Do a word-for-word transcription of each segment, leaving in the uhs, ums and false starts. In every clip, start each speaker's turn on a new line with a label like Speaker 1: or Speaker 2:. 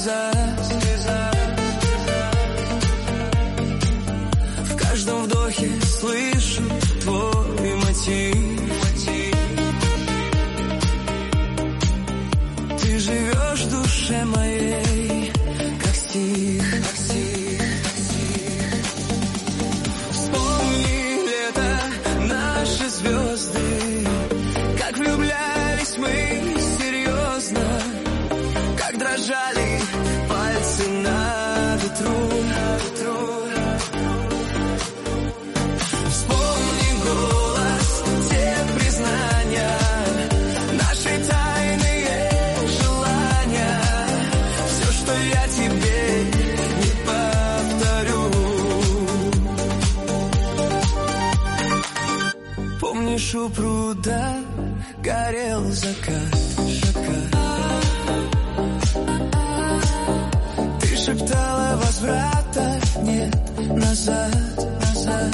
Speaker 1: слеза. В каждом вдохе слышу твой мотив. Ты живешь в душе моей, как стих, как стих, как стих. Вспомни лето, наши звезды, как влюблялись мы серьезно, как дрожали пальцы на ветру, на ветру. Вспомни голос, те признания, наши тайные желания, все, что я тебе не повторю. Помнишь, у пруда горел закат, закат. Ты шептала, возврата нет назад, назад.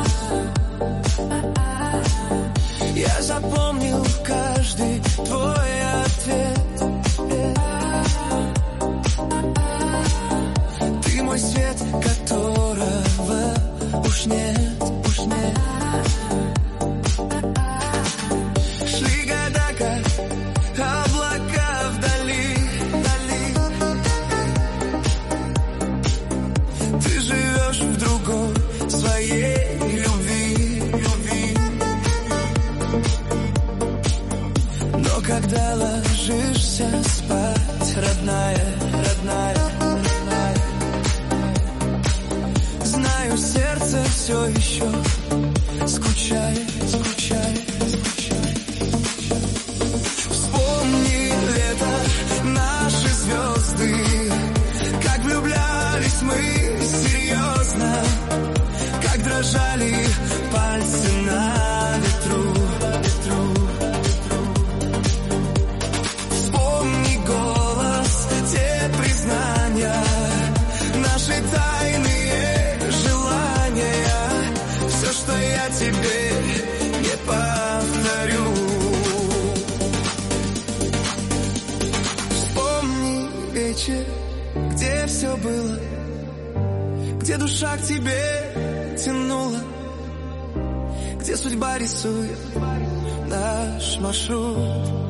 Speaker 1: Я запомнил каждый твой ответ. Ты мой свет, которого уж нет, уж нет. Шли года, как облака вдали, вдали. Ты живешь в другой своей любви, любви. Но когда ложишься спать, родная, родная, родная, знаю, сердце все еще скучает, скучает, скучает. Вспомни лето, наши звезды, как влюблялись мы серьезно, как дрожали пальцы на ветру, ветру. Вспомни голос, те признания, наши тайные желания, все, что я тебе не повторю. Вспомни вечер, где все было, где душа к тебе тянула, где судьба рисует наш маршрут.